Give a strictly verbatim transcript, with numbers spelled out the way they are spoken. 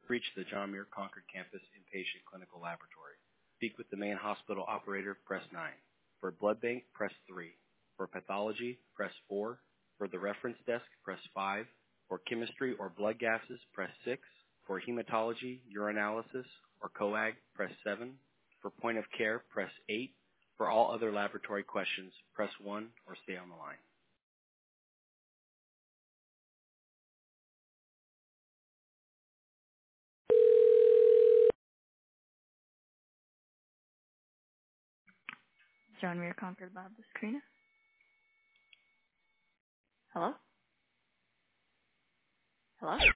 Reach the John Muir Concord Campus Inpatient Clinical Laboratory. Speak with the main hospital operator, press nine. For blood bank, press three. For pathology, press four. For the reference desk, press five. For chemistry or blood gases, press six. For hematology, urinalysis, or coag, press seven. For point of care, press eight. For all other laboratory questions, press one or stay on the line. John Muir Concord Lab, this is Karina. Hello? Hello?